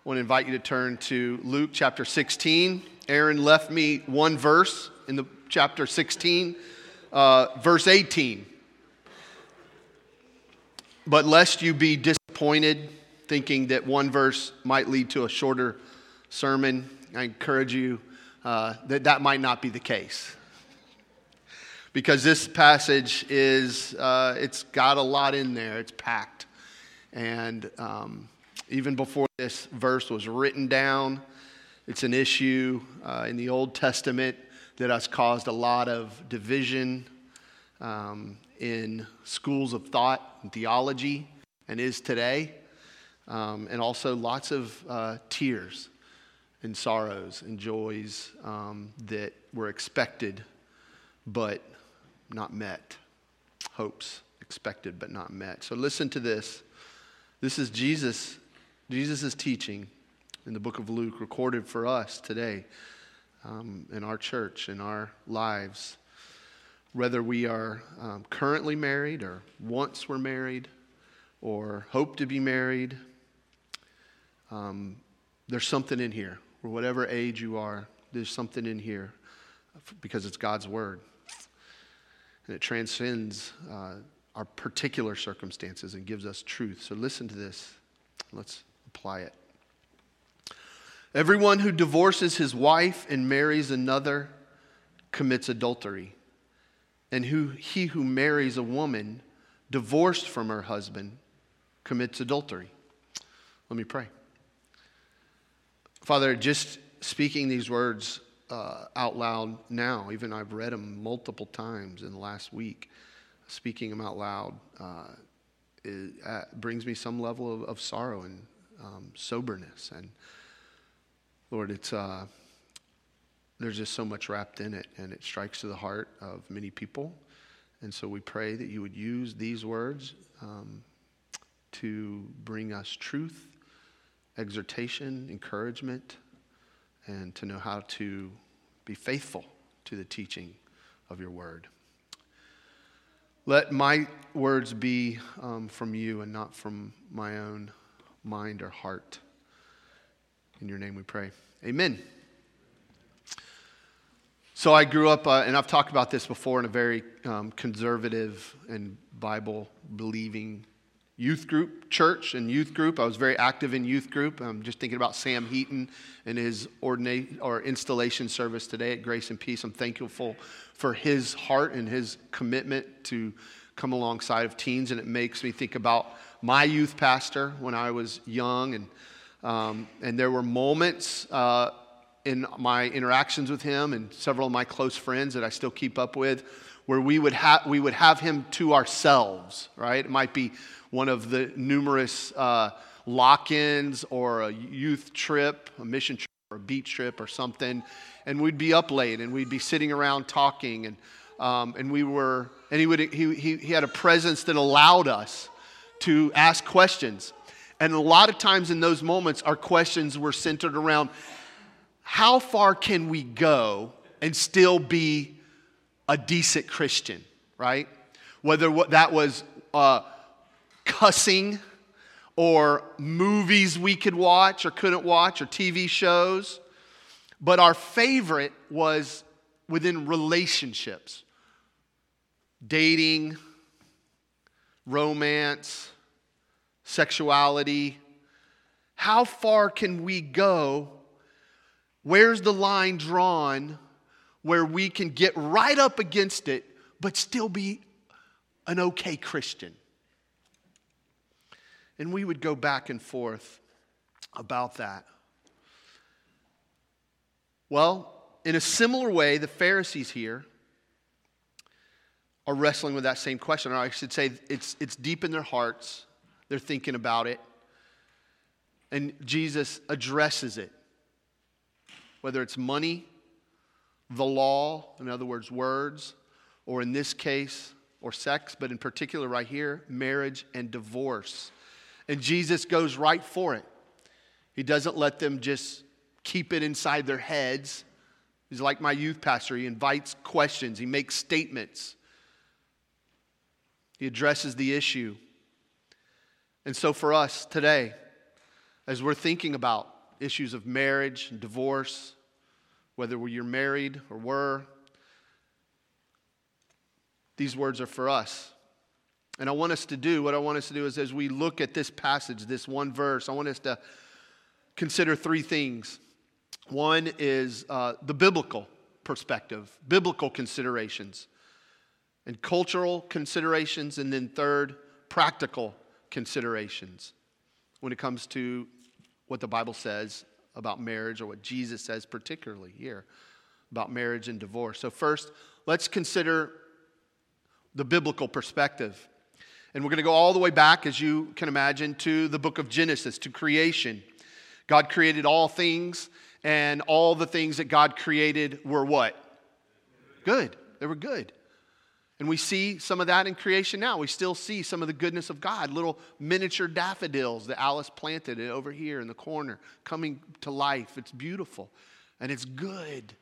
I want to invite you to turn to Luke chapter 16. Aaron left me one verse in the chapter 16, verse 18. But lest you be disappointed thinking that one verse might lead to a shorter sermon, I encourage you that might not be the case. Because this passage is, it's got a lot in there. It's packed. And even before this verse was written down, it's an issue in the Old Testament that has caused a lot of division in schools of thought and theology, and is today. And also lots of tears and sorrows and joys that were expected but not met. Hopes expected but not met. So listen to this. This is Jesus' teaching in the book of Luke, recorded for us today in our church, in our lives. Whether we are currently married or once were married or hope to be married, there's something in here. Or whatever age you are, there's something in here because it's God's word. And it transcends our particular circumstances and gives us truth. So listen to this. Let's apply it. Everyone who divorces his wife and marries another commits adultery. And he who marries a woman divorced from her husband commits adultery. Let me pray. Father, just speaking these words out loud now, even I've read them multiple times in the last week, speaking them out loud brings me some level of sorrow and soberness. And Lord, there's just so much wrapped in it, and it strikes to the heart of many people. And so we pray that you would use these words to bring us truth, exhortation, encouragement, and to know how to be faithful to the teaching of your word. Let my words be from you and not from my own mind or heart. In your name we pray. Amen. So I grew up, and I've talked about this before, in a very conservative and Bible-believing youth group, church and youth group. I was very active in youth group. I'm just thinking about Sam Heaton and his installation service today at Grace and Peace. I'm thankful for his heart and his commitment to come alongside of teens, and it makes me think about my youth pastor when I was young, and there were moments in my interactions with him and several of my close friends that I still keep up with, where we would have him to ourselves, right? It might be one of the numerous lock-ins or a youth trip, a mission trip or a beach trip or something, and we'd be up late and we'd be sitting around talking, and he had a presence that allowed us to ask questions. And a lot of times in those moments, our questions were centered around how far can we go and still be a decent Christian, right? Whether that was cussing or movies we could watch or couldn't watch or TV shows. But our favorite was within relationships. Dating, romance, sexuality. How far can we go? Where's the line drawn where we can get right up against it but still be an okay Christian? And we would go back and forth about that. Well, in a similar way, the Pharisees here are wrestling with that same question. Or I should say it's deep in their hearts. They're thinking about it. And Jesus addresses it. Whether it's money, the law, in other words, words, or in this case, or sex, but in particular right here, marriage and divorce. And Jesus goes right for it. He doesn't let them just keep it inside their heads. He's like my youth pastor. He invites questions. He makes statements. He addresses the issue. And so for us today, as we're thinking about issues of marriage and divorce, whether you're married or were. These words are for us. And what I want us to do is, as we look at this passage, this one verse, I want us to consider three things. One is the biblical perspective, biblical considerations, and cultural considerations, and then third, practical considerations when it comes to what the Bible says about marriage, or what Jesus says particularly here about marriage and divorce. So first, let's consider the biblical perspective. And we're going to go all the way back, as you can imagine, to the book of Genesis, to creation. God created all things, and all the things that God created were what? Good. They were good. And we see some of that in creation now. We still see some of the goodness of God, little miniature daffodils that Alice planted over here in the corner, coming to life. It's beautiful, and it's good.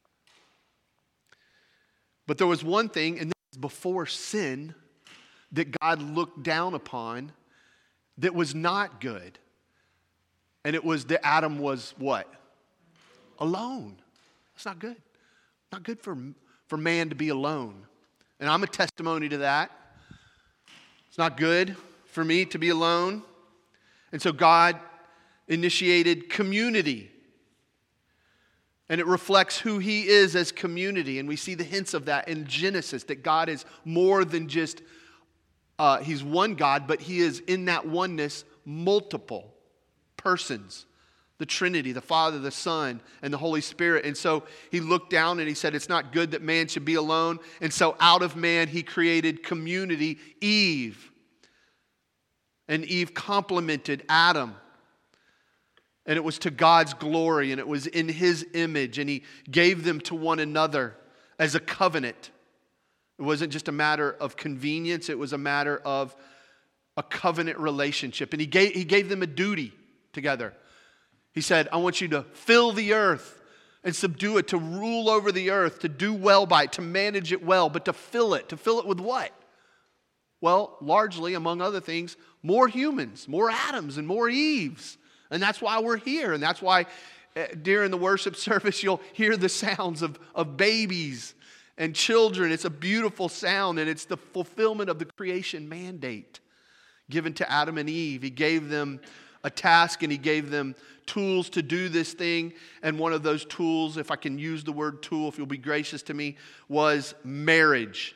But there was one thing, and this is before sin, that God looked down upon that was not good. And it was that Adam was what? Alone. That's not good. Not good for man to be alone. And I'm a testimony to that. It's not good for me to be alone. And so God initiated community. And it reflects who He is as community. And we see the hints of that in Genesis, that God is more than just He's one God, but He is in that oneness multiple persons. The Trinity, the Father, the Son, and the Holy Spirit. And so He looked down and He said, it's not good that man should be alone. And so out of man He created community, Eve. And Eve complemented Adam. And it was to God's glory, and it was in His image. And He gave them to one another as a covenant. It wasn't just a matter of convenience. It was a matter of a covenant relationship. And He gave them a duty together. He said, I want you to fill the earth and subdue it, to rule over the earth, to do well by it, to manage it well, but to fill it. To fill it with what? Well, largely, among other things, more humans, more Adams, and more Eves. And that's why we're here. And that's why during the worship service, you'll hear the sounds of babies and children. It's a beautiful sound, and it's the fulfillment of the creation mandate given to Adam and Eve. He gave them a task, and He gave them tools to do this thing. And one of those tools, if I can use the word tool, if you'll be gracious to me, was marriage.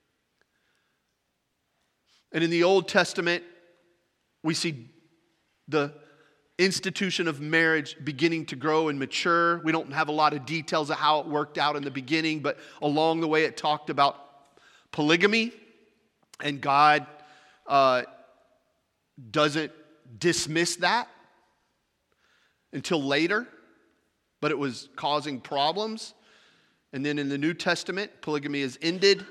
And in the Old Testament, we see the institution of marriage beginning to grow and mature. We don't have a lot of details of how it worked out in the beginning, but along the way it talked about polygamy, and God doesn't dismiss that until later, but it was causing problems. And then in the New Testament, polygamy is ended.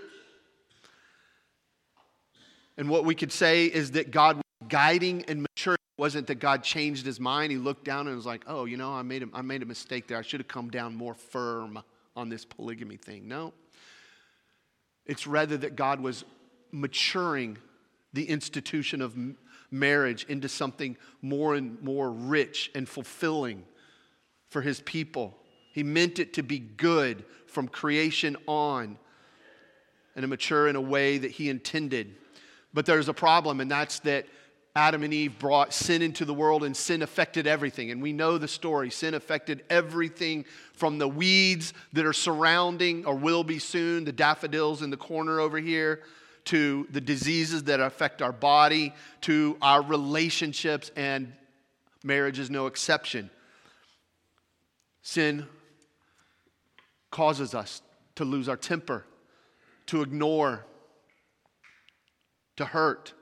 And what we could say is that God was guiding and maturing. It wasn't that God changed His mind. He looked down and was like, oh, I made a mistake there. I should have come down more firm on this polygamy thing. No. It's rather that God was maturing the institution of marriage into something more and more rich and fulfilling for His people. He meant it to be good from creation on, and to mature in a way that He intended. But there's a problem, and that's that Adam and Eve brought sin into the world, and sin affected everything. And we know the story. Sin affected everything from the weeds that are surrounding, or will be soon, the daffodils in the corner over here, to the diseases that affect our body, to our relationships, and marriage is no exception. Sin causes us to lose our temper, to ignore, to hurt,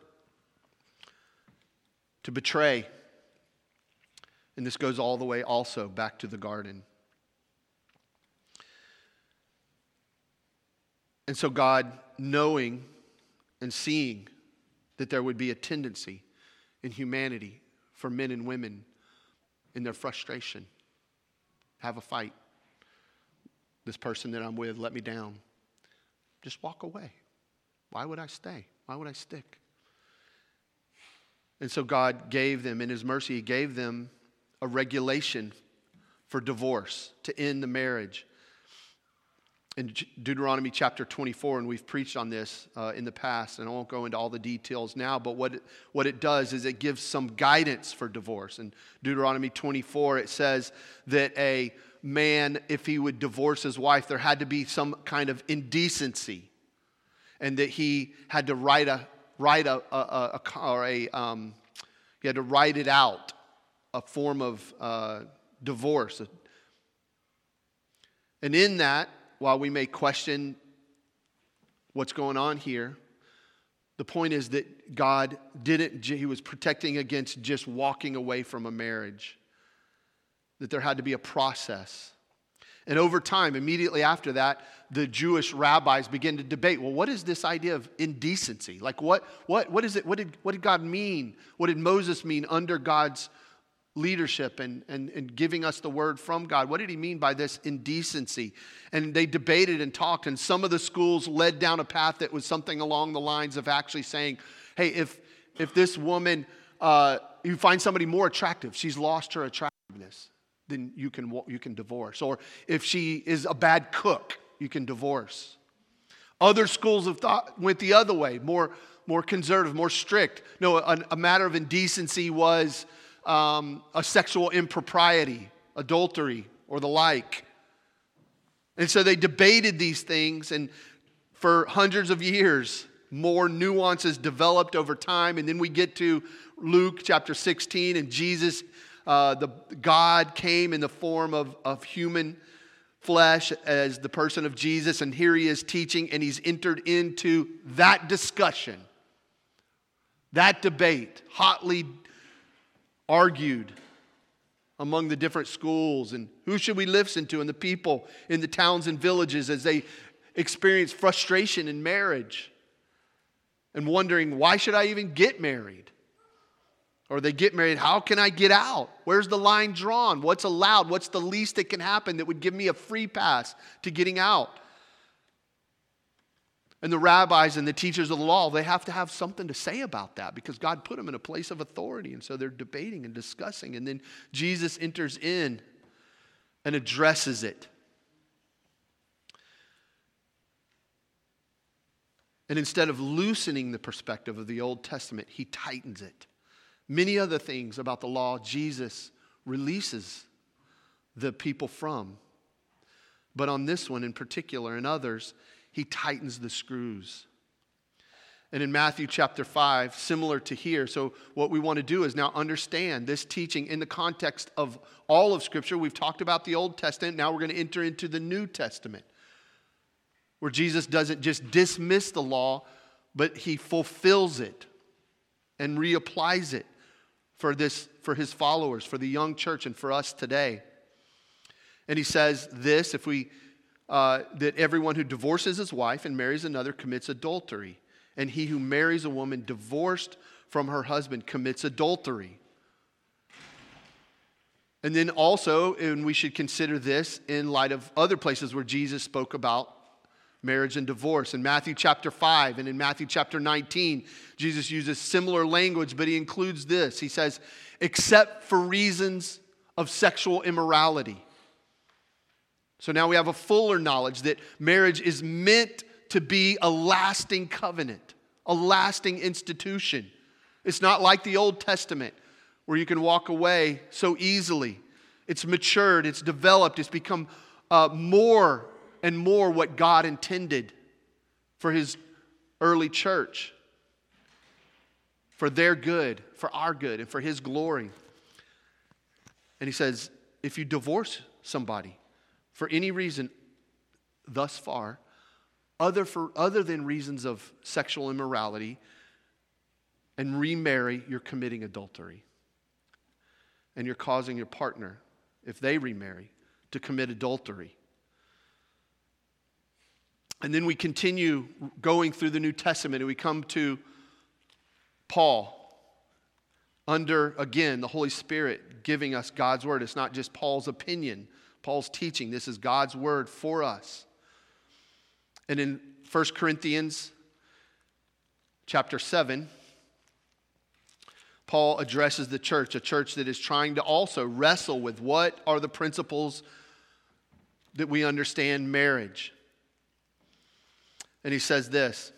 to betray. And this goes all the way also back to the garden. And so God, knowing and seeing that there would be a tendency in humanity for men and women in their frustration, have a fight. This person that I'm with let me down. Just walk away. Why would I stay? Why would I stick? And so God gave them, in His mercy, He gave them a regulation for divorce to end the marriage. In Deuteronomy chapter 24, and we've preached on this in the past, and I won't go into all the details now, but what it does is it gives some guidance for divorce. In Deuteronomy 24, it says that a man, if he would divorce his wife, there had to be some kind of indecency, and that he had to write it out, a form of divorce. And in that, while we may question what's going on here, the point is that God he was protecting against just walking away from a marriage, that there had to be a process. And over time, immediately after that, the Jewish rabbis began to debate, well, what is this idea of indecency? Like what is it? What did God mean? What did Moses mean under God's leadership and giving us the word from God? What did he mean by this indecency? And they debated and talked, and some of the schools led down a path that was something along the lines of actually saying, hey, if this woman, you find somebody more attractive, she's lost her attractiveness, then you can divorce. Or if she is a bad cook, you can divorce. Other schools of thought went the other way, more conservative, more strict. No, a matter of indecency was a sexual impropriety, adultery, or the like. And so they debated these things, and for hundreds of years, more nuances developed over time. And then we get to Luke chapter 16, and Jesus, God came in the form of human flesh as the person of Jesus, and here he is teaching, and he's entered into that discussion, that debate, hotly argued among the different schools, and who should we listen to, and the people in the towns and villages as they experience frustration in marriage and wondering, why should I even get married? Or they get married, how can I get out? Where's the line drawn? What's allowed? What's the least that can happen that would give me a free pass to getting out? And the rabbis and the teachers of the law, they have to have something to say about that because God put them in a place of authority. And so they're debating and discussing. And then Jesus enters in and addresses it. And instead of loosening the perspective of the Old Testament, he tightens it. Many other things about the law, Jesus releases the people from. But on this one in particular and others, he tightens the screws. And in Matthew chapter 5, similar to here, so what we want to do is now understand this teaching in the context of all of Scripture. We've talked about the Old Testament. Now we're going to enter into the New Testament, where Jesus doesn't just dismiss the law, but he fulfills it and reapplies it for his followers, for the young church, and for us today. And he says this, that everyone who divorces his wife and marries another commits adultery. And he who marries a woman divorced from her husband commits adultery. And then also, and we should consider this in light of other places where Jesus spoke about marriage and divorce. In Matthew chapter 5 and in Matthew chapter 19, Jesus uses similar language, but he includes this. He says, except for reasons of sexual immorality. So now we have a fuller knowledge that marriage is meant to be a lasting covenant, a lasting institution. It's not like the Old Testament where you can walk away so easily. It's matured, it's developed, it's become more and more what God intended for his early church, for their good, for our good, and for his glory. And he says, if you divorce somebody for any reason thus far, other than reasons of sexual immorality, and remarry, you're committing adultery. And you're causing your partner, if they remarry, to commit adultery. And then we continue going through the New Testament, and we come to Paul, under, again, the Holy Spirit giving us God's word. It's not just Paul's opinion, Paul's teaching. This is God's word for us. And in 1 Corinthians chapter 7, Paul addresses the church, a church that is trying to also wrestle with what are the principles that we understand marriage. And he says this.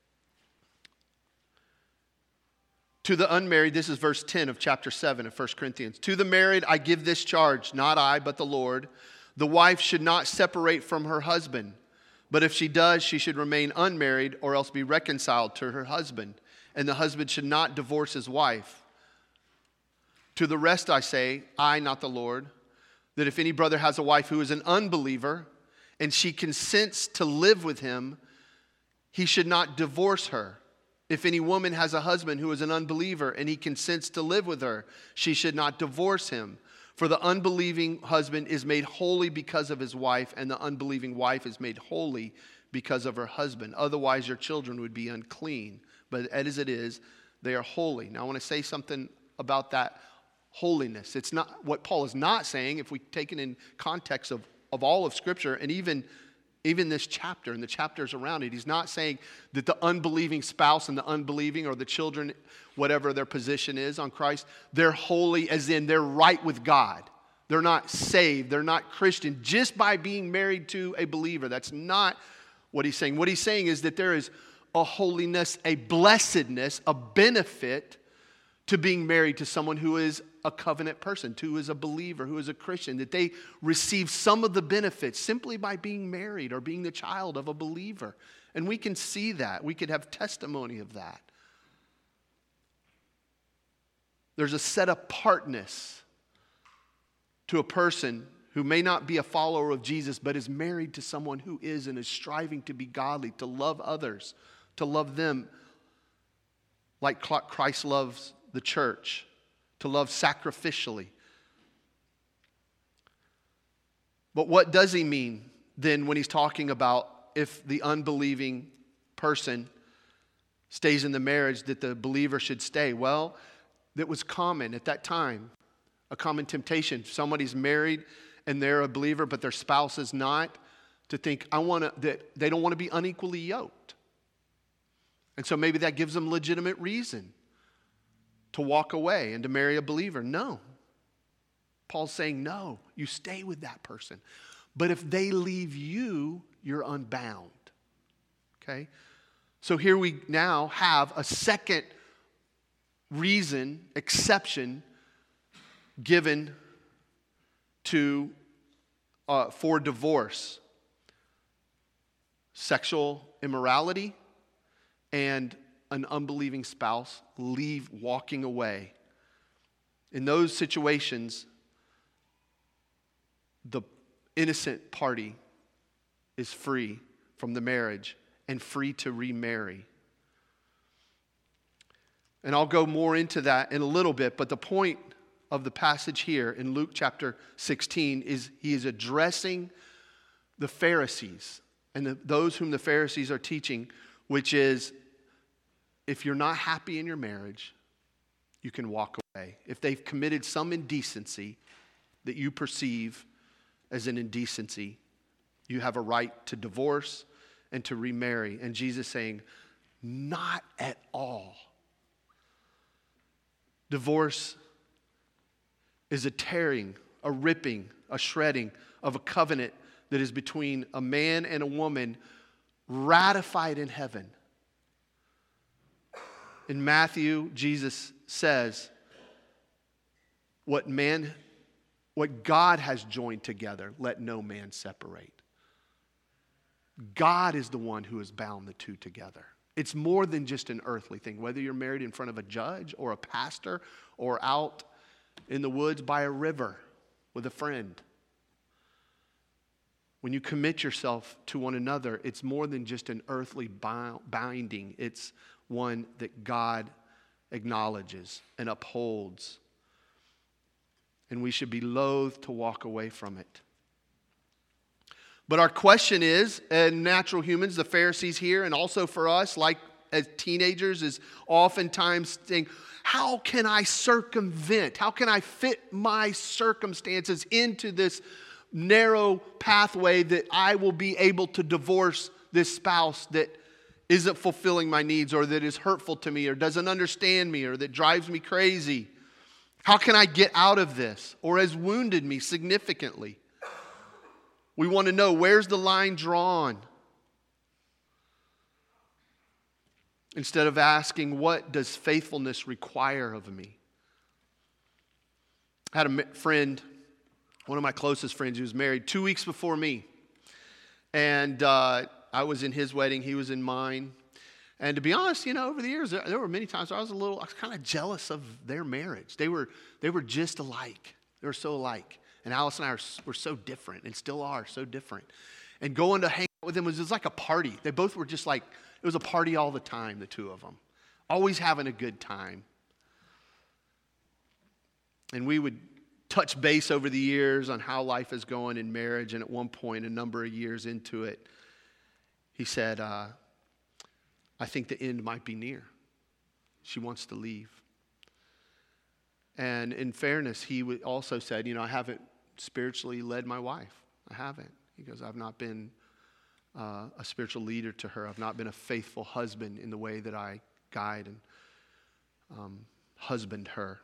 To the unmarried, this is verse 10 of chapter 7 of 1 Corinthians. To the married, I give this charge, not I, but the Lord. The wife should not separate from her husband. But if she does, she should remain unmarried or else be reconciled to her husband. And the husband should not divorce his wife. To the rest I say, I, not the Lord, that if any brother has a wife who is an unbeliever and she consents to live with him, he should not divorce her. If any woman has a husband who is an unbeliever and he consents to live with her, she should not divorce him. For the unbelieving husband is made holy because of his wife, and the unbelieving wife is made holy because of her husband. Otherwise, your children would be unclean. But as it is, they are holy. Now, I want to say something about that holiness. It's not what Paul is not saying, if we take it in context of all of Scripture, and even this chapter and the chapters around it, he's not saying that the unbelieving spouse and the unbelieving or the children, whatever their position is on Christ, they're holy as in they're right with God. They're not saved. They're not Christian just by being married to a believer. That's not what he's saying. What he's saying is that there is a holiness, a blessedness, a benefit to being married to someone who is a covenant person, who is a believer, who is a Christian, that they receive some of the benefits simply by being married or being the child of a believer. And we can see that. We could have testimony of that. There's a set apartness to a person who may not be a follower of Jesus, but is married to someone who is and is striving to be godly, to love others, to love them like Christ loves the church, to love sacrificially. But what does he mean then when he's talking about if the unbelieving person stays in the marriage, that the believer should stay? Well, that was common at that time, a common temptation. Somebody's married and they're a believer, but their spouse is not, to think that they don't want to be unequally yoked. And so maybe that gives them legitimate reason to walk away and to marry a believer. No. Paul's saying, no, you stay with that person. But if they leave you, you're unbound. Okay? So here we now have a second reason, exception, given to for divorce. Sexual immorality and an unbelieving spouse walking away. In those situations, the innocent party is free from the marriage and free to remarry. And I'll go more into that in a little bit, but the point of the passage here in Luke chapter 16 is he is addressing the Pharisees and those whom the Pharisees are teaching, which is, if you're not happy in your marriage, you can walk away. If they've committed some indecency that you perceive as an indecency, you have a right to divorce and to remarry. And Jesus saying, not at all. Divorce is a tearing, a ripping, a shredding of a covenant that is between a man and a woman ratified in heaven. In Matthew, Jesus says, what God has joined together, let no man separate. God is the one who has bound the two together. It's more than just an earthly thing. Whether you're married in front of a judge or a pastor or out in the woods by a river with a friend. When you commit yourself to one another, it's more than just an earthly binding. It's one that God acknowledges and upholds. And we should be loath to walk away from it. But our question is, and natural humans, the Pharisees here, and also for us, like as teenagers, is oftentimes saying, how can I circumvent? How can I fit my circumstances into this narrow pathway that I will be able to divorce this spouse that isn't fulfilling my needs, or that is hurtful to me, or doesn't understand me, or that drives me crazy? How can I get out of this? Or has wounded me significantly? We want to know, where's the line drawn? Instead of asking, what does faithfulness require of me? I had a friend, one of my closest friends, who was married 2 weeks before me. And I was in his wedding, he was in mine. And to be honest, over the years, there were many times I was kind of jealous of their marriage. They were just alike. They were so alike. And Alice and I were so different, and still are so different. And going to hang out with them was just like a party. They both were just like, it was a party all the time, the two of them. Always having a good time. And we would touch base over the years on how life is going in marriage. And at one point, a number of years into it, he said, I think the end might be near. She wants to leave. And in fairness, he also said, I haven't spiritually led my wife. I haven't. He goes, I've not been a spiritual leader to her. I've not been a faithful husband in the way that I guide and husband her.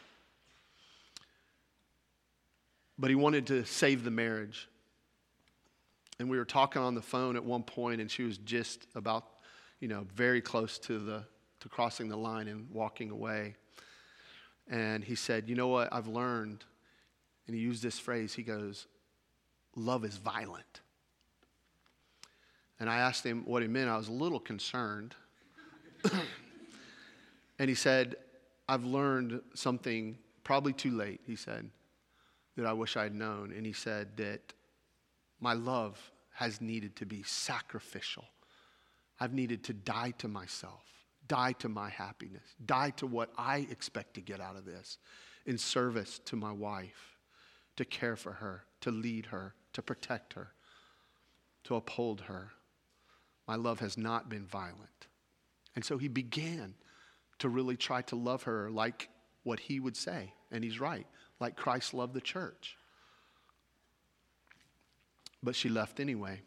But he wanted to save the marriage. And we were talking on the phone at one point, and she was just about, very close to crossing the line and walking away. And he said, you know what I've learned? And he used this phrase. He goes, love is violent. And I asked him what he meant. I was a little concerned. And he said, I've learned something probably too late, he said, that I wish I had known. And he said that my love has needed to be sacrificial. I've needed to die to myself, die to my happiness, die to what I expect to get out of this in service to my wife, to care for her, to lead her, to protect her, to uphold her. My love has not been violent. And so he began to really try to love her like what he would say, and he's right, like Christ loved the church. But she left anyway.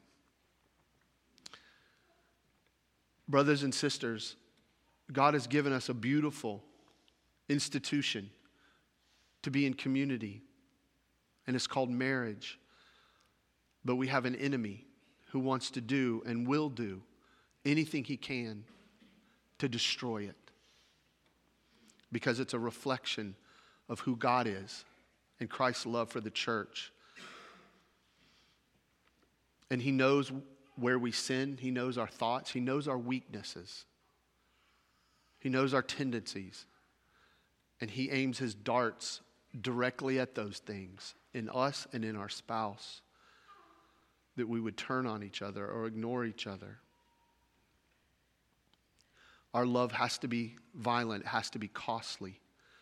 Brothers and sisters, God has given us a beautiful institution to be in community, and it's called marriage. But we have an enemy who wants to do and will do anything he can to destroy it, because it's a reflection of who God is and Christ's love for the church. And he knows where we sin. He knows our thoughts. He knows our weaknesses. He knows our tendencies. And he aims his darts directly at those things in us and in our spouse, that we would turn on each other or ignore each other. Our love has to be violent. It has to be costly.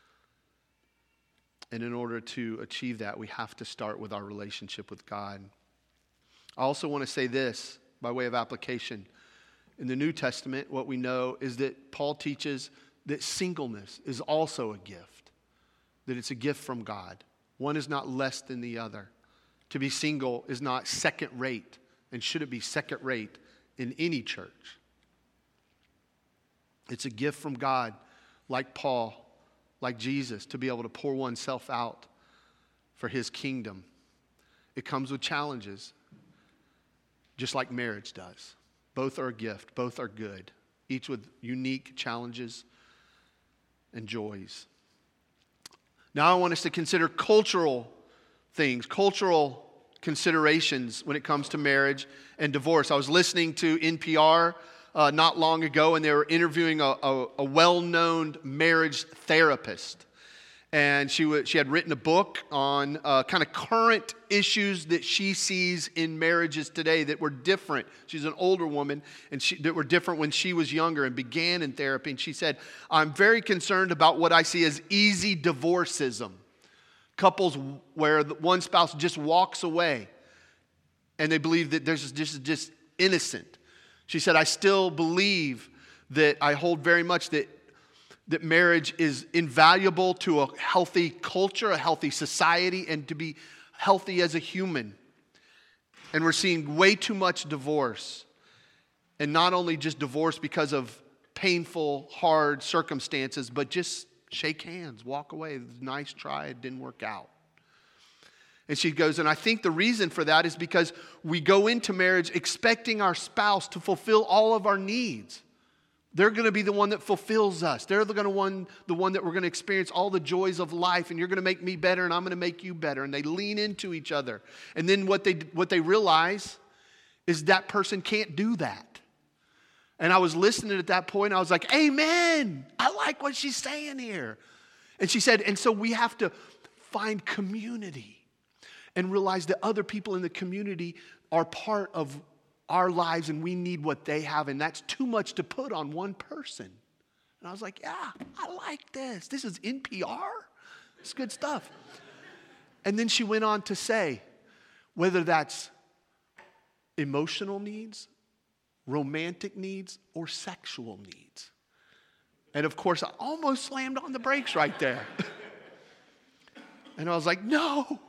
And in order to achieve that, we have to start with our relationship with God. I also want to say this by way of application. In the New Testament, what we know is that Paul teaches that singleness is also a gift, that it's a gift from God. One is not less than the other. To be single is not second rate, and shouldn't be second rate in any church. It's a gift from God, like Paul, like Jesus, to be able to pour oneself out for his kingdom. It comes with challenges, just like marriage does. Both are a gift. Both are good, each with unique challenges and joys. Now I want us to consider cultural things, cultural considerations when it comes to marriage and divorce. I was listening to NPR not long ago, and they were interviewing a well-known marriage therapist. And she had written a book on kind of current issues that she sees in marriages today that were different. She's an older woman, and that were different when she was younger and began in therapy. And she said, I'm very concerned about what I see as easy divorcism. Couples where one spouse just walks away and they believe that this is just innocent. She said, I still believe that I hold very much that marriage is invaluable to a healthy culture, a healthy society, and to be healthy as a human. And we're seeing way too much divorce. And not only just divorce because of painful, hard circumstances, but just shake hands, walk away. Nice try, it didn't work out. And she goes, and I think the reason for that is because we go into marriage expecting our spouse to fulfill all of our needs. They're going to be the one that fulfills us. They're the one that we're going to experience all the joys of life, and you're going to make me better, and I'm going to make you better. And they lean into each other. And then what they realize is that person can't do that. And I was listening at that point. I was like, amen. I like what she's saying here. And she said, and so we have to find community and realize that other people in the community are part of our lives and we need what they have. And that's too much to put on one person. And I was like, yeah, I like this. This is NPR. It's good stuff. And then she went on to say, whether that's emotional needs, romantic needs, or sexual needs. And of course, I almost slammed on the brakes right there. And I was like, no.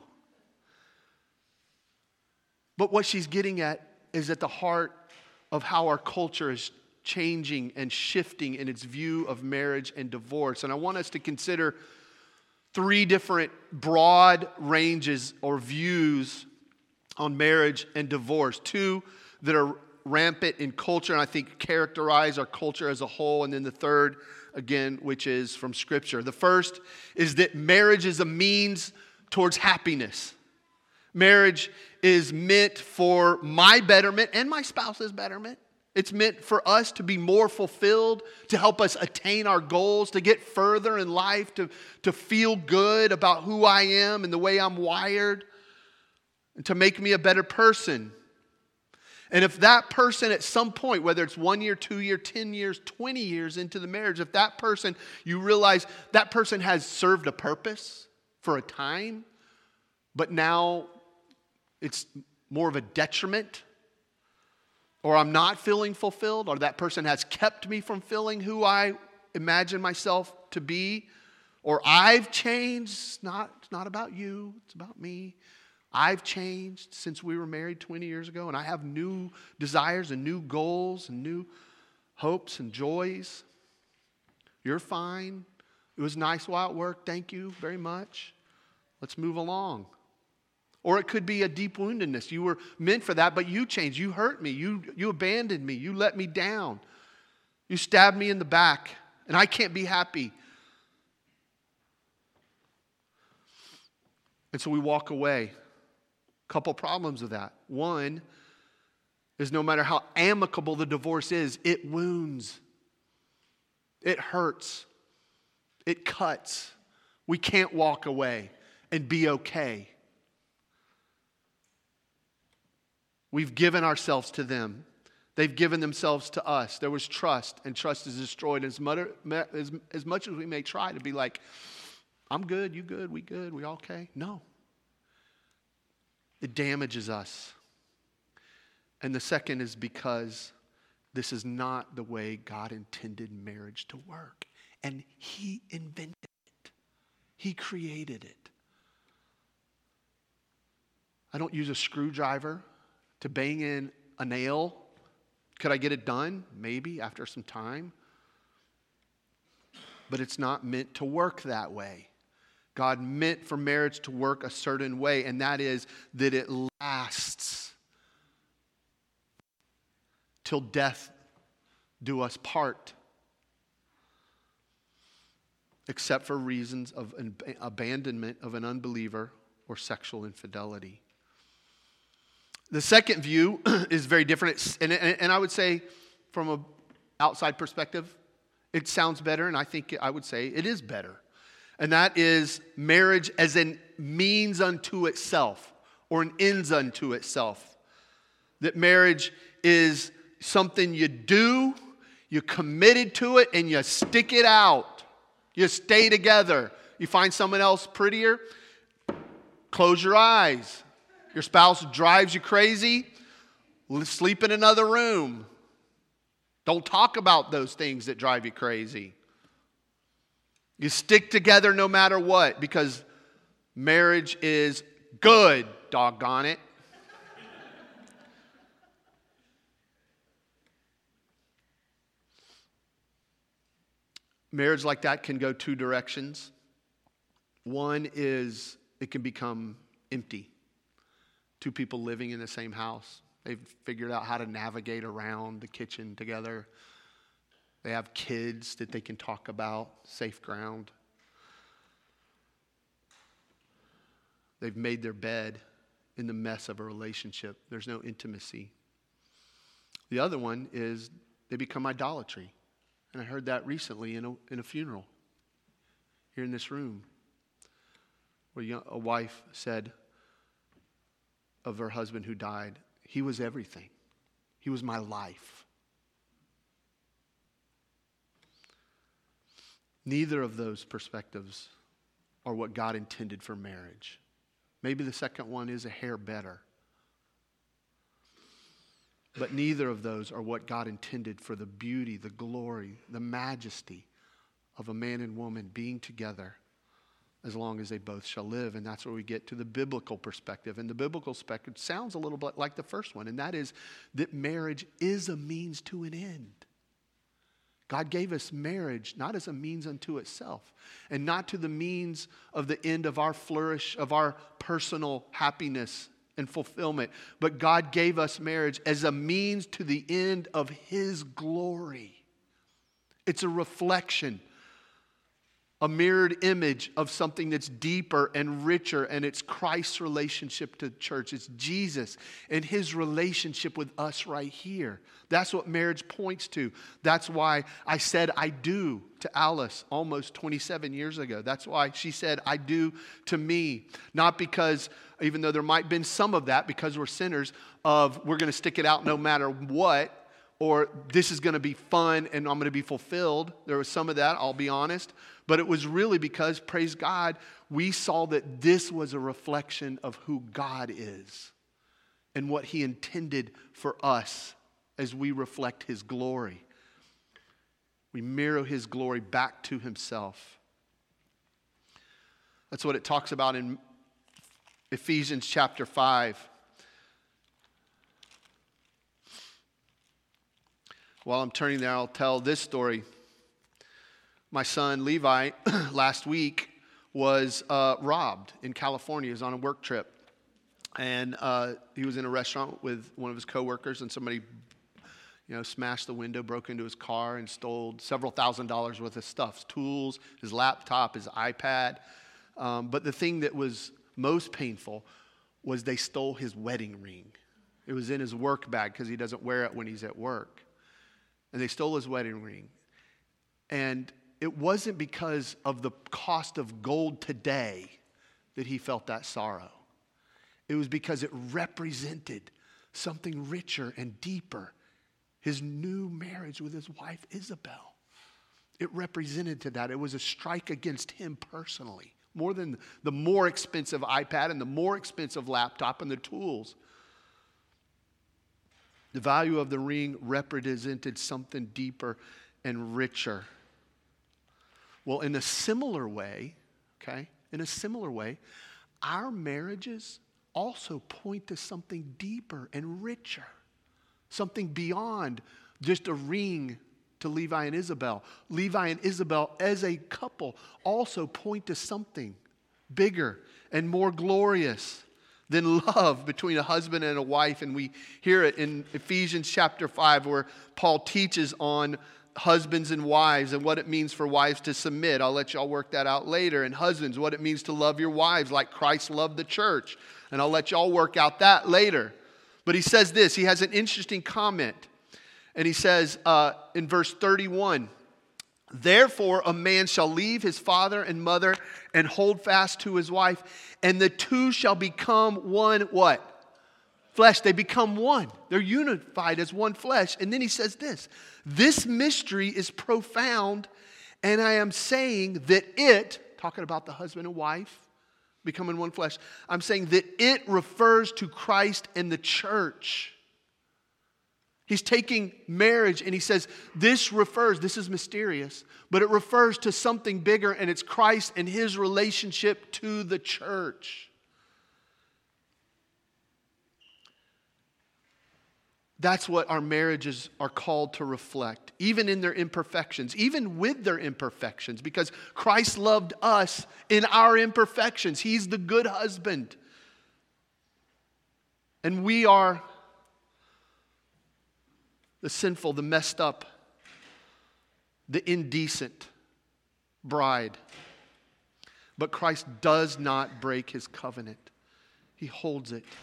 But what she's getting at is at the heart of how our culture is changing and shifting in its view of marriage and divorce. And I want us to consider 3 different broad ranges or views on marriage and divorce. 2 that are rampant in culture and I think characterize our culture as a whole. And then the third, again, which is from Scripture. The first is that marriage is a means towards happiness. Marriage is meant for my betterment and my spouse's betterment. It's meant for us to be more fulfilled, to help us attain our goals, to get further in life, to feel good about who I am and the way I'm wired, and to make me a better person. And if that person at some point, whether it's 1 year, 2 year, 10 years, 20 years into the marriage, if that person, you realize that person has served a purpose for a time, but now it's more of a detriment, or I'm not feeling fulfilled, or that person has kept me from feeling who I imagine myself to be, or I've changed. It's not about you, it's about me. I've changed since we were married 20 years ago, and I have new desires and new goals and new hopes and joys. You're fine. It was nice while at work. Thank you very much. Let's move along. Or it could be a deep woundedness. You were meant for that, but you changed. You hurt me. You abandoned me. You let me down. You stabbed me in the back, and I can't be happy. And so we walk away. Couple problems with that. One is no matter how amicable the divorce is, it wounds. It hurts. It cuts. We can't walk away and be okay. We've given ourselves to them. They've given themselves to us. There was trust, and trust is destroyed. As much as we may try to be like, I'm good, you good, we all okay? No. It damages us. And the second is because this is not the way God intended marriage to work. And He invented it. He created it. I don't use a screwdriver to bang in a nail. Could I get it done? Maybe after some time. But it's not meant to work that way. God meant for marriage to work a certain way, and that is that it lasts till death do us part, except for reasons of abandonment of an unbeliever or sexual infidelity. The second view is very different, and I would say from an outside perspective, it sounds better, and I would say it is better. And that is marriage as a means unto itself, or an ends unto itself. That marriage is something you do, you're committed to it, and you stick it out. You stay together. You find someone else prettier, close your eyes. Your spouse drives you crazy, sleep in another room. Don't talk about those things that drive you crazy. You stick together no matter what, because marriage is good, doggone it. Marriage like that can go two directions. One is it can become empty. Two people living in the same house. They've figured out how to navigate around the kitchen together. They have kids that they can talk about, safe ground. They've made their bed in the mess of a relationship. There's no intimacy. The other one is they become idolatry. And I heard that recently in a funeral here in this room, where a wife said of her husband who died, "He was everything. He was my life." Neither of those perspectives are what God intended for marriage. Maybe the second one is a hair better. But neither of those are what God intended for the beauty, the glory, the majesty of a man and woman being together as long as they both shall live. And that's where we get to the biblical perspective. And the biblical perspective sounds a little bit like the first one, and that is that marriage is a means to an end. God gave us marriage not as a means unto itself, and not to the means of the end of our flourish, of our personal happiness and fulfillment. But God gave us marriage as a means to the end of His glory. It's a reflection, a mirrored image of something that's deeper and richer, and it's Christ's relationship to the church. It's Jesus and His relationship with us right here. That's what marriage points to. That's why I said I do to Alice almost 27 years ago. That's why she said I do to me. Not because, even though there might have been some of that, because we're sinners, of we're going to stick it out no matter what, or this is going to be fun and I'm going to be fulfilled. There was some of that, I'll be honest. But it was really because, praise God, we saw that this was a reflection of who God is and what He intended for us as we reflect His glory. We mirror His glory back to Himself. That's what it talks about in Ephesians chapter 5. While I'm turning there, I'll tell this story. My son Levi last week was robbed in California. He was on a work trip. And he was in a restaurant with one of his coworkers, and somebody smashed the window, broke into his car, and stole several $1,000s worth of stuff. His tools, his laptop, his iPad. But the thing that was most painful was they stole his wedding ring. It was in his work bag because he doesn't wear it when he's at work. And they stole his wedding ring. And it wasn't because of the cost of gold today that he felt that sorrow. It was because it represented something richer and deeper. His new marriage with his wife, Isabel. It represented to that. It was a strike against him personally. More than the more expensive iPad and the more expensive laptop and the tools. The value of the ring represented something deeper and richer. Well, in a similar way, our marriages also point to something deeper and richer. Something beyond just a ring to Levi and Isabel. Levi and Isabel as a couple also point to something bigger and more glorious than love between a husband and a wife. And we hear it in Ephesians chapter 5 where Paul teaches on husbands and wives and what it means for wives to submit. I'll let y'all work that out later. And husbands, what it means to love your wives like Christ loved the church. And I'll let y'all work out that later. But he says this, he has an interesting comment. And he says in verse 31, "Therefore a man shall leave his father and mother and hold fast to his wife, and the two shall become one," what? Flesh. They become one. They're unified as one flesh. And then he says this, "This mystery is profound, and I am saying that it," talking about the husband and wife, becoming one flesh, "I'm saying that it refers to Christ and the church." He's taking marriage and he says, this is mysterious, but it refers to something bigger, and it's Christ and His relationship to the church. That's what our marriages are called to reflect, even in their imperfections, even with their imperfections, because Christ loved us in our imperfections. He's the good husband. And we are the sinful, the messed up, the indecent bride. But Christ does not break his covenant. He holds it.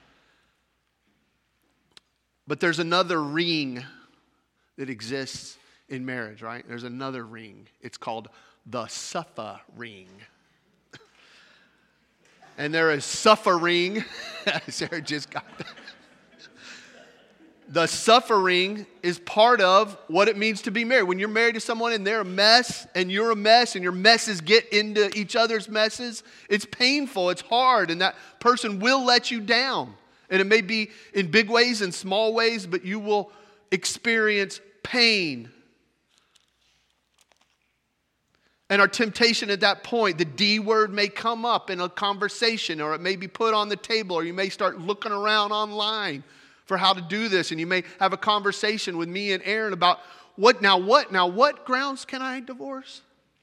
But there's another ring that exists in marriage, right? There's another ring. It's called the suffering. And there is suffering. Sarah just got that. The suffering is part of what it means to be married. When you're married to someone and they're a mess and you're a mess and your messes get into each other's messes, it's painful, it's hard, and that person will let you down. And it may be in big ways and small ways, but you will experience pain. And our temptation at that point, the D word may come up in a conversation, or it may be put on the table, or you may start looking around online for how to do this, and you may have a conversation with me and Aaron about what grounds can I divorce?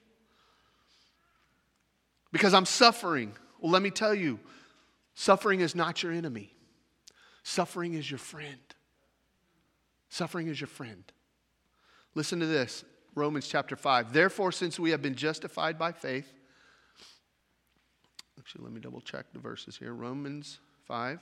Because I'm suffering. Well, let me tell you, suffering is not your enemy. Suffering is your friend. Suffering is your friend. Listen to this, Romans chapter 5. Therefore, since we have been justified by faith, actually, let me double check the verses here. Romans 5.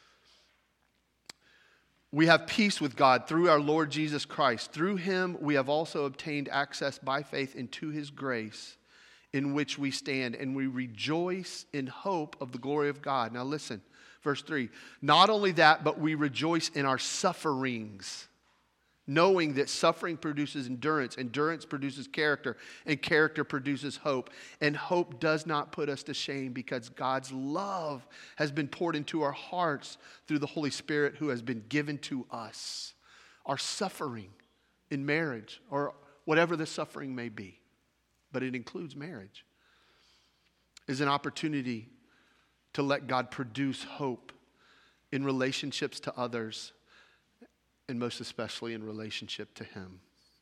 We have peace with God through our Lord Jesus Christ. Through him we have also obtained access by faith into his grace, in which we stand, and we rejoice in hope of the glory of God. Now listen, verse 3. Not only that, but we rejoice in our sufferings, knowing that suffering produces endurance, endurance produces character, and character produces hope. And hope does not put us to shame, because God's love has been poured into our hearts through the Holy Spirit who has been given to us. Our suffering in marriage, or whatever the suffering may be, but it includes marriage, is an opportunity to let God produce hope in relationships to others, and most especially in relationship to him.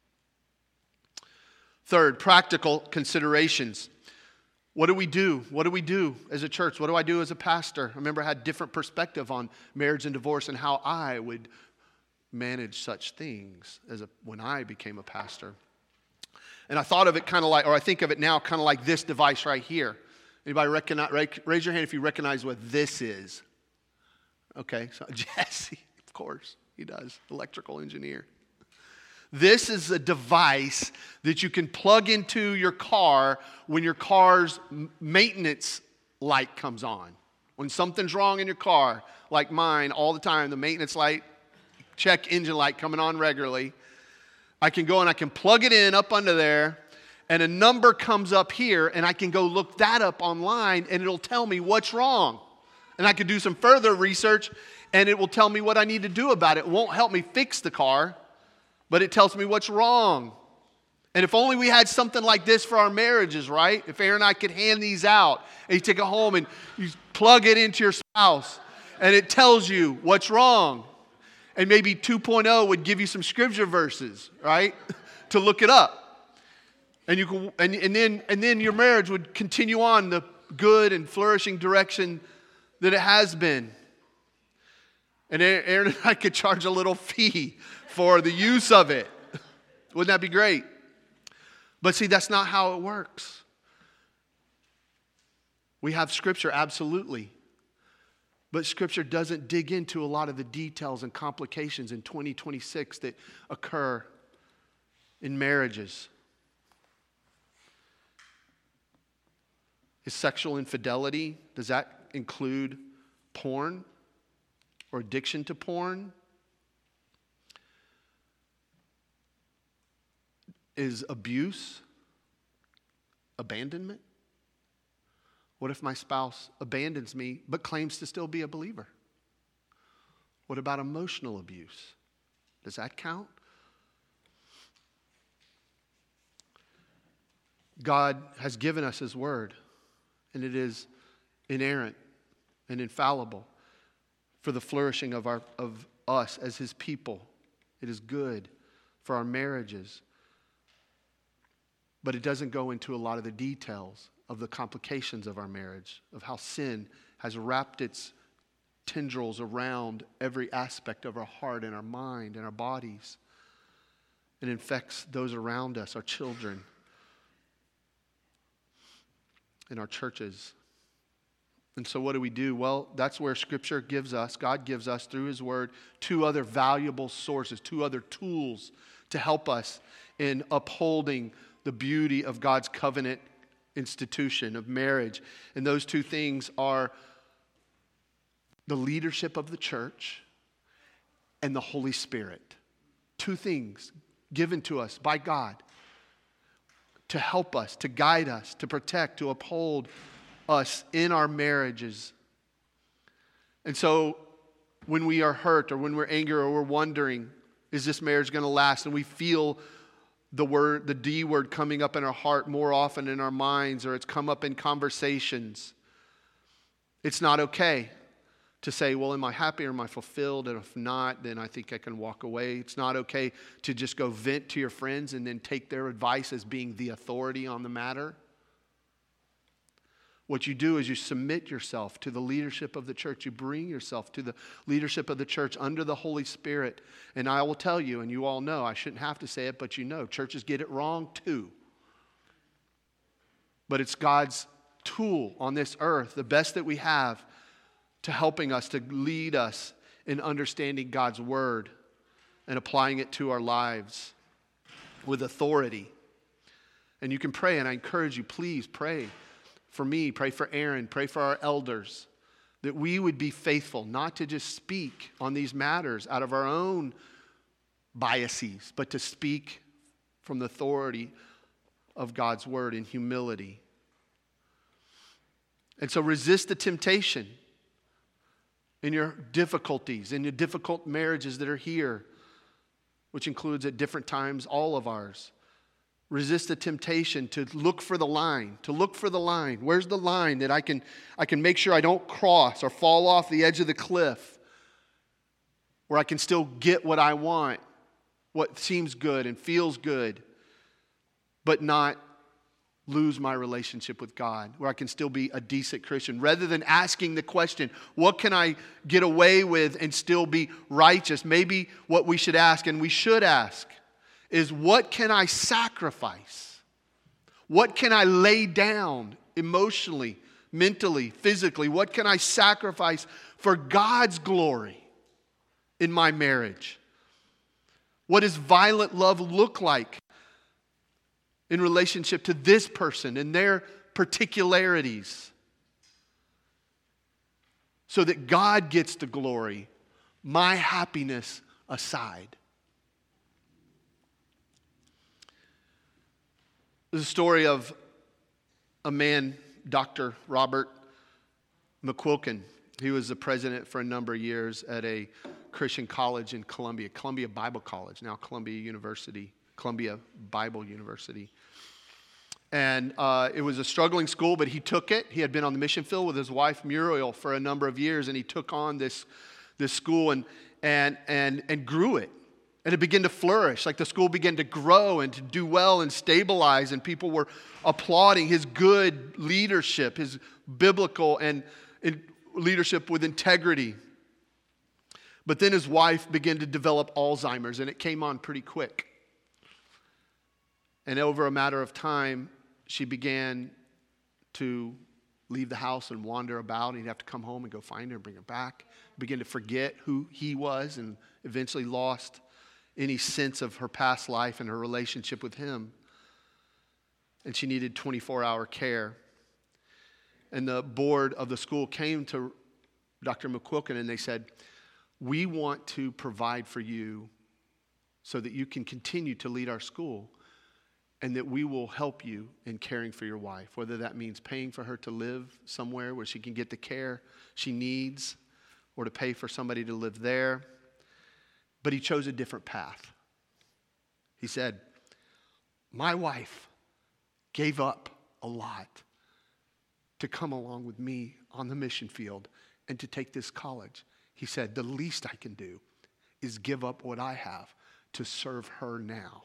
Third, practical considerations. What do we do? What do we do as a church? What do I do as a pastor? I remember I had different perspective on marriage and divorce and how I would manage such things when I became a pastor. And I thought of it kind of like, or I think of it now kind of like this device right here. Anybody recognize? Raise your hand if you recognize what this is. Okay, so Jesse, of course. He does, electrical engineer. This is a device that you can plug into your car when your car's maintenance light comes on. When something's wrong in your car, like mine, all the time, the maintenance light, check engine light coming on regularly, I can go and I can plug it in up under there, and a number comes up here, and I can go look that up online, and it'll tell me what's wrong. And I could do some further research, and it will tell me what I need to do about it. It won't help me fix the car, but it tells me what's wrong. And if only we had something like this for our marriages, right? If Aaron and I could hand these out, and you take it home and you plug it into your spouse, and it tells you what's wrong. And maybe 2.0 would give you some scripture verses, right? To look it up. And you can, and then your marriage would continue on the good and flourishing direction that it has been. And Aaron and I could charge a little fee for the use of it. Wouldn't that be great? But see, that's not how it works. We have Scripture, absolutely. But Scripture doesn't dig into a lot of the details and complications in 2026 that occur in marriages. Is sexual infidelity, does that include porn or addiction to porn? Is abuse abandonment? What if my spouse abandons me but claims to still be a believer? What about emotional abuse? Does that count? God has given us His Word, and it is inerrant and infallible for the flourishing of us as his people. It is good for our marriages. But it doesn't go into a lot of the details of the complications of our marriage, of how sin has wrapped its tendrils around every aspect of our heart and our mind and our bodies. It infects those around us, our children, and our churches. And so what do we do? Well, that's where Scripture gives us, God gives us through His Word, two other valuable sources, two other tools to help us in upholding the beauty of God's covenant institution of marriage. And those two things are the leadership of the church and the Holy Spirit. Two things given to us by God to help us, to guide us, to protect, to uphold us in our marriages. And so when we are hurt or when we're angry or we're wondering, is this marriage going to last? And we feel the D word coming up in our heart more often in our minds, or it's come up in conversations. It's not okay to say, well, am I happy or am I fulfilled? And if not, then I think I can walk away. It's not okay to just go vent to your friends and then take their advice as being the authority on the matter. What you do is you submit yourself to the leadership of the church. You bring yourself to the leadership of the church under the Holy Spirit. And I will tell you, and you all know, I shouldn't have to say it, but you know, churches get it wrong too. But it's God's tool on this earth, the best that we have, to helping us, to lead us in understanding God's word and applying it to our lives with authority. And you can pray, and I encourage you, please pray for me, pray for Aaron, pray for our elders, that we would be faithful, not to just speak on these matters out of our own biases, but to speak from the authority of God's word in humility. And so resist the temptation in your difficulties, in your difficult marriages that are here, which includes at different times all of ours. Resist the temptation to look for the line, Where's the line that I can make sure I don't cross or fall off the edge of the cliff, where I can still get what I want, what seems good and feels good, but not lose my relationship with God, where I can still be a decent Christian, rather than asking the question, what can I get away with and still be righteous? Maybe what we should ask, and we should ask, is what can I sacrifice? What can I lay down emotionally, mentally, physically? What can I sacrifice for God's glory in my marriage? What does violent love look like in relationship to this person and their particularities, so that God gets the glory, my happiness aside? There's a story of a man, Dr. Robert McQuilkin. He was the president for a number of years at a Christian college in Columbia Bible College, now Columbia Bible University. And it was a struggling school, but he took it. He had been on the mission field with his wife Muriel for a number of years, and he took on this school and grew it. And it began to flourish. Like the school began to grow and to do well and stabilize, and people were applauding his good leadership, his biblical and leadership with integrity. But then his wife began to develop Alzheimer's, and it came on pretty quick. And over a matter of time, she began to leave the house and wander about, and he'd have to come home and go find her and bring her back. Begin to forget who he was, and eventually lost any sense of her past life and her relationship with him. And she needed 24-hour care. And the board of the school came to Dr. McQuilkin and they said, we want to provide for you so that you can continue to lead our school, and that we will help you in caring for your wife, whether that means paying for her to live somewhere where she can get the care she needs, or to pay for somebody to live there. But he chose a different path. He said, my wife gave up a lot to come along with me on the mission field and to take this college. He said, the least I can do is give up what I have to serve her now.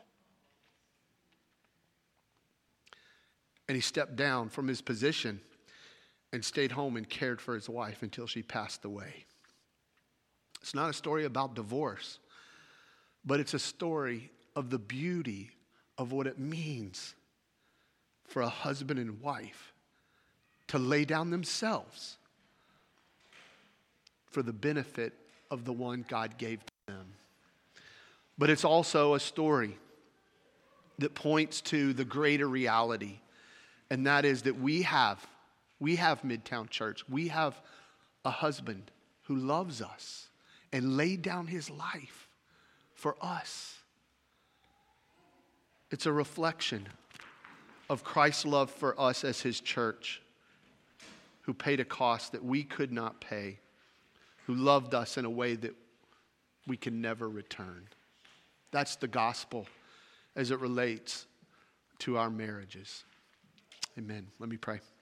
And he stepped down from his position and stayed home and cared for his wife until she passed away. It's not a story about divorce, but it's a story of the beauty of what it means for a husband and wife to lay down themselves for the benefit of the one God gave to them. But it's also a story that points to the greater reality, and that is that we have Midtown Church. We have a husband who loves us and laid down his life for us. It's a reflection of Christ's love for us as his church, who paid a cost that we could not pay, who loved us in a way that we can never return. That's the gospel as it relates to our marriages. Amen. Let me pray.